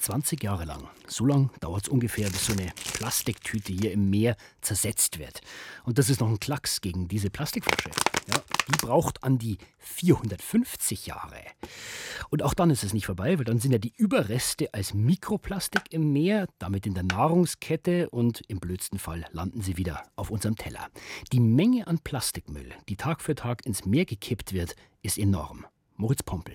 20 Jahre lang. So lang dauert es ungefähr, bis so eine Plastiktüte hier im Meer zersetzt wird. Und das ist noch ein Klacks gegen diese Plastikflasche. Ja, die braucht an die 450 Jahre. Und auch dann ist es nicht vorbei, weil dann sind ja die Überreste als Mikroplastik im Meer, damit in der Nahrungskette und im blödsten Fall landen sie wieder auf unserem Teller. Die Menge an Plastikmüll, die Tag für Tag ins Meer gekippt wird, ist enorm. Moritz Pompel.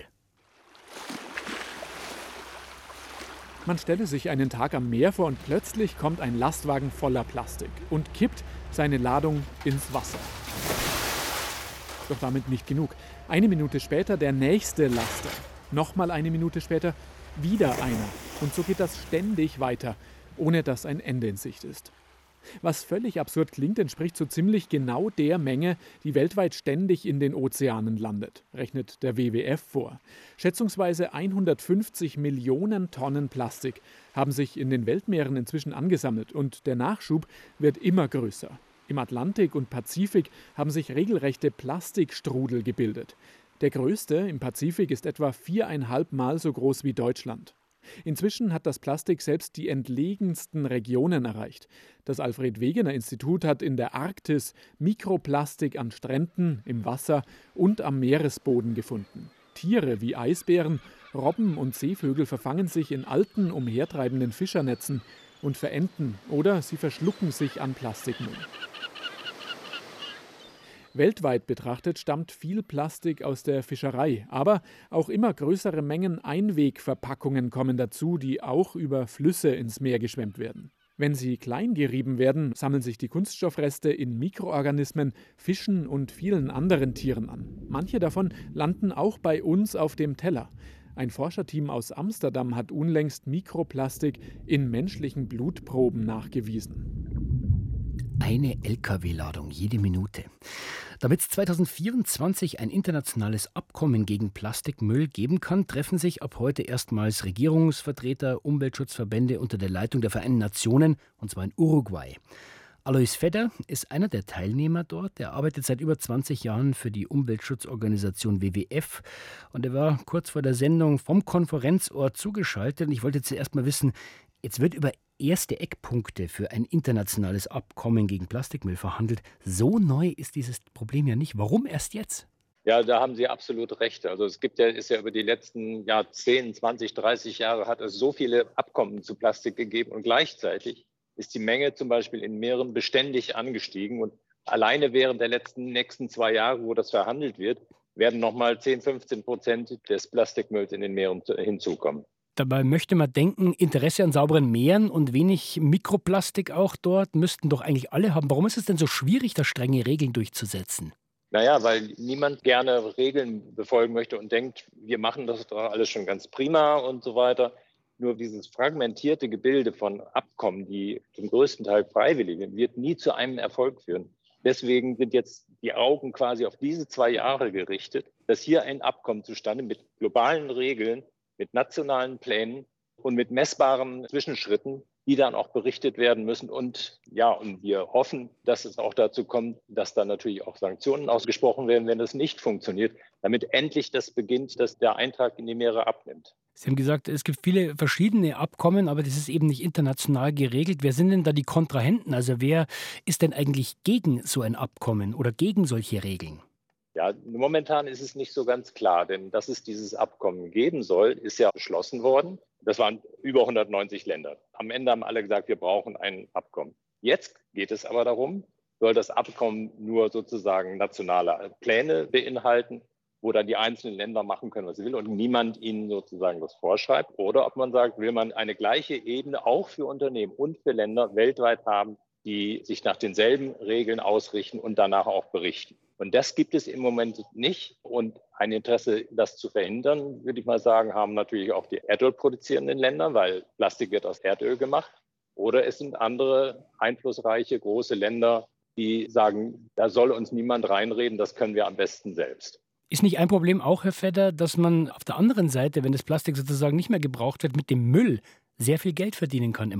Man stelle sich einen Tag am Meer vor und plötzlich kommt ein Lastwagen voller Plastik und kippt seine Ladung ins Wasser. Doch damit nicht genug. Eine Minute später der nächste Laster. Nochmal eine Minute später wieder einer. Und so geht das ständig weiter, ohne dass ein Ende in Sicht ist. Was völlig absurd klingt, entspricht so ziemlich genau der Menge, die weltweit ständig in den Ozeanen landet, rechnet der WWF vor. Schätzungsweise 150 Millionen Tonnen Plastik haben sich in den Weltmeeren inzwischen angesammelt und der Nachschub wird immer größer. Im Atlantik und Pazifik haben sich regelrechte Plastikstrudel gebildet. Der größte im Pazifik ist etwa 4,5 Mal so groß wie Deutschland. Inzwischen hat das Plastik selbst die entlegensten Regionen erreicht. Das Alfred-Wegener-Institut hat in der Arktis Mikroplastik an Stränden, im Wasser und am Meeresboden gefunden. Tiere wie Eisbären, Robben und Seevögel verfangen sich in alten, umhertreibenden Fischernetzen und verenden oder sie verschlucken sich an Plastikmüll. Weltweit betrachtet stammt viel Plastik aus der Fischerei, aber auch immer größere Mengen Einwegverpackungen kommen dazu, die auch über Flüsse ins Meer geschwemmt werden. Wenn sie klein gerieben werden, sammeln sich die Kunststoffreste in Mikroorganismen, Fischen und vielen anderen Tieren an. Manche davon landen auch bei uns auf dem Teller. Ein Forscherteam aus Amsterdam hat unlängst Mikroplastik in menschlichen Blutproben nachgewiesen. Eine Lkw-Ladung jede Minute. Damit es 2024 ein internationales Abkommen gegen Plastikmüll geben kann, treffen sich ab heute erstmals Regierungsvertreter, Umweltschutzverbände unter der Leitung der Vereinten Nationen, und zwar in Uruguay. Alois Fedder ist einer der Teilnehmer dort. Er arbeitet seit über 20 Jahren für die Umweltschutzorganisation WWF. Und er war kurz vor der Sendung vom Konferenzort zugeschaltet. Und ich wollte zuerst mal wissen, jetzt wird über erste Eckpunkte für ein internationales Abkommen gegen Plastikmüll verhandelt. So neu ist dieses Problem ja nicht. Warum erst jetzt? Ja, da haben Sie absolut recht. Also es ist ja über die letzten 10, 20, 30 Jahre hat es so viele Abkommen zu Plastik gegeben und gleichzeitig ist die Menge zum Beispiel in Meeren beständig angestiegen und alleine während der nächsten 2 Jahre, wo das verhandelt wird, werden nochmal 10-15% des Plastikmülls in den Meeren hinzukommen. Dabei möchte man denken, Interesse an sauberen Meeren und wenig Mikroplastik auch dort müssten doch eigentlich alle haben. Warum ist es denn so schwierig, da strenge Regeln durchzusetzen? Naja, weil niemand gerne Regeln befolgen möchte und denkt, wir machen das doch alles schon ganz prima und so weiter. Nur dieses fragmentierte Gebilde von Abkommen, die zum größten Teil freiwillig sind, wird nie zu einem Erfolg führen. Deswegen sind jetzt die Augen quasi auf diese 2 Jahre gerichtet, dass hier ein Abkommen zustande mit globalen Regeln, mit nationalen Plänen und mit messbaren Zwischenschritten, die dann auch berichtet werden müssen. Und wir hoffen, dass es auch dazu kommt, dass dann natürlich auch Sanktionen ausgesprochen werden, wenn das nicht funktioniert, damit endlich das beginnt, dass der Eintrag in die Meere abnimmt. Sie haben gesagt, es gibt viele verschiedene Abkommen, aber das ist eben nicht international geregelt. Wer sind denn da die Kontrahenten? Also wer ist denn eigentlich gegen so ein Abkommen oder gegen solche Regeln? Ja, momentan ist es nicht so ganz klar, denn dass es dieses Abkommen geben soll, ist ja beschlossen worden. Das waren über 190 Länder. Am Ende haben alle gesagt, wir brauchen ein Abkommen. Jetzt geht es aber darum, soll das Abkommen nur sozusagen nationale Pläne beinhalten, wo dann die einzelnen Länder machen können, was sie will und niemand ihnen sozusagen das vorschreibt. Oder ob man sagt, will man eine gleiche Ebene auch für Unternehmen und für Länder weltweit haben, die sich nach denselben Regeln ausrichten und danach auch berichten. Und das gibt es im Moment nicht. Und ein Interesse, das zu verhindern, würde ich mal sagen, haben natürlich auch die erdölproduzierenden Länder, weil Plastik wird aus Erdöl gemacht. Oder es sind andere einflussreiche große Länder, die sagen, da soll uns niemand reinreden, das können wir am besten selbst. Ist nicht ein Problem auch, Herr Fedder, dass man auf der anderen Seite, wenn das Plastik sozusagen nicht mehr gebraucht wird, mit dem Müll sehr viel Geld verdienen kann immer noch?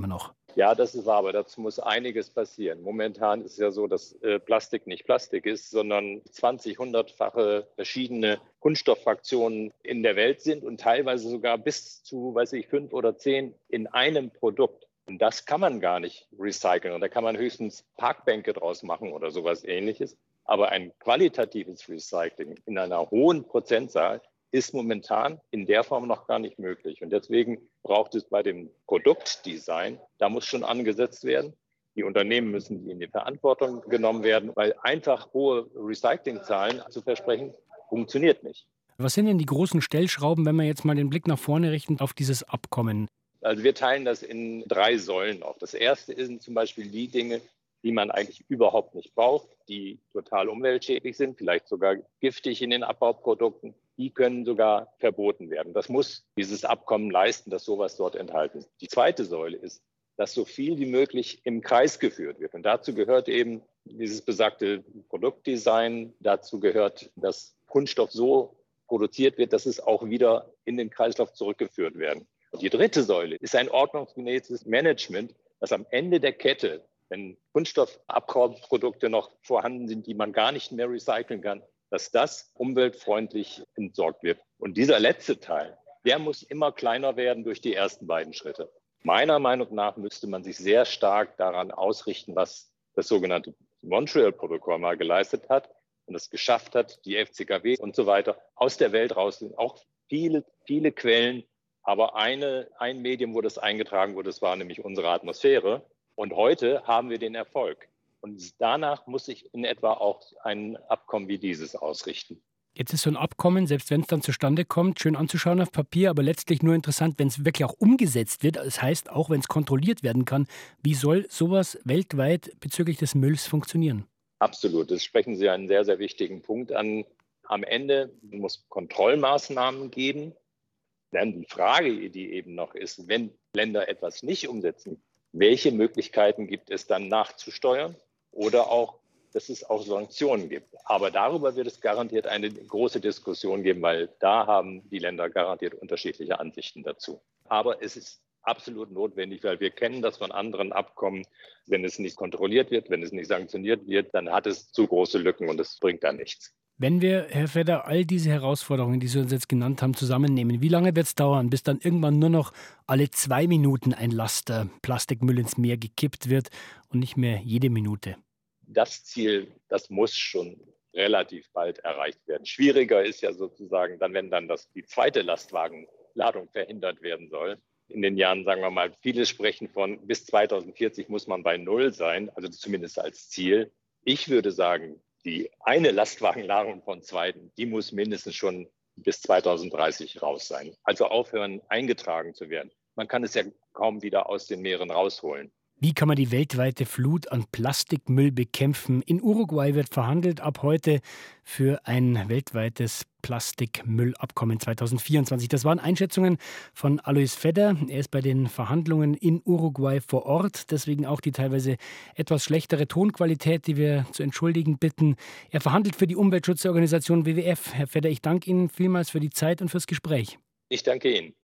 Ja, das ist wahr, aber dazu muss einiges passieren. Momentan ist es ja so, dass Plastik nicht Plastik ist, sondern 100-fache verschiedene Kunststofffraktionen in der Welt sind und teilweise sogar bis zu, 5 oder 10 in einem Produkt. Und das kann man gar nicht recyceln. Und da kann man höchstens Parkbänke draus machen oder sowas Ähnliches. Aber ein qualitatives Recycling in einer hohen Prozentzahl ist momentan in der Form noch gar nicht möglich. Und deswegen braucht es bei dem Produktdesign, da muss schon angesetzt werden. Die Unternehmen müssen in die Verantwortung genommen werden, weil einfach hohe Recyclingzahlen zu versprechen, funktioniert nicht. Was sind denn die großen Stellschrauben, wenn wir jetzt mal den Blick nach vorne richten auf dieses Abkommen? Also wir teilen das in 3 Säulen auf. Das erste sind zum Beispiel die Dinge, die man eigentlich überhaupt nicht braucht, die total umweltschädlich sind, vielleicht sogar giftig in den Abbauprodukten. Die können sogar verboten werden. Das muss dieses Abkommen leisten, dass sowas dort enthalten ist. Die zweite Säule ist, dass so viel wie möglich im Kreis geführt wird. Und dazu gehört eben dieses besagte Produktdesign. Dazu gehört, dass Kunststoff so produziert wird, dass es auch wieder in den Kreislauf zurückgeführt werden. Und die dritte Säule ist ein ordnungsgemäßes Management, dass am Ende der Kette, wenn Kunststoffabbauprodukte noch vorhanden sind, die man gar nicht mehr recyceln kann, dass das umweltfreundlich entsorgt wird. Und dieser letzte Teil, der muss immer kleiner werden durch die ersten beiden Schritte. Meiner Meinung nach müsste man sich sehr stark daran ausrichten, was das sogenannte Montreal-Protokoll mal geleistet hat und es geschafft hat, die FCKW und so weiter aus der Welt raus sind. Auch viele, viele Quellen, aber ein Medium, wo das eingetragen wurde, das war nämlich unsere Atmosphäre. Und heute haben wir den Erfolg. Und danach muss sich in etwa auch ein Abkommen wie dieses ausrichten. Jetzt ist so ein Abkommen, selbst wenn es dann zustande kommt, schön anzuschauen auf Papier, aber letztlich nur interessant, wenn es wirklich auch umgesetzt wird. Das heißt, auch wenn es kontrolliert werden kann, wie soll sowas weltweit bezüglich des Mülls funktionieren? Absolut, das sprechen Sie einen sehr, sehr wichtigen Punkt an. Am Ende muss es Kontrollmaßnahmen geben. Dann die Frage, die eben noch ist, wenn Länder etwas nicht umsetzen, welche Möglichkeiten gibt es dann nachzusteuern oder auch, dass es auch Sanktionen gibt. Aber darüber wird es garantiert eine große Diskussion geben, weil da haben die Länder garantiert unterschiedliche Ansichten dazu. Aber es ist absolut notwendig, weil wir kennen das von anderen Abkommen. Wenn es nicht kontrolliert wird, wenn es nicht sanktioniert wird, dann hat es zu große Lücken und es bringt da nichts. Wenn wir, Herr Fedder, all diese Herausforderungen, die Sie uns jetzt genannt haben, zusammennehmen, wie lange wird es dauern, bis dann irgendwann nur noch alle 2 Minuten ein Laster Plastikmüll ins Meer gekippt wird und nicht mehr jede Minute? Das Ziel, das muss schon relativ bald erreicht werden. Schwieriger ist ja sozusagen dann, wenn dann die zweite Lastwagenladung verhindert werden soll. In den Jahren, sagen wir mal, viele sprechen von bis 2040 muss man bei 0 sein, also zumindest als Ziel. Ich würde sagen, die eine Lastwagenladung von 2, die muss mindestens schon bis 2030 raus sein. Also aufhören, eingetragen zu werden. Man kann es ja kaum wieder aus den Meeren rausholen. Wie kann man die weltweite Flut an Plastikmüll bekämpfen? In Uruguay wird verhandelt ab heute für ein weltweites Plastikmüllabkommen 2024. Das waren Einschätzungen von Alois Fedder. Er ist bei den Verhandlungen in Uruguay vor Ort. Deswegen auch die teilweise etwas schlechtere Tonqualität, die wir zu entschuldigen bitten. Er verhandelt für die Umweltschutzorganisation WWF. Herr Fedder, ich danke Ihnen vielmals für die Zeit und fürs Gespräch. Ich danke Ihnen.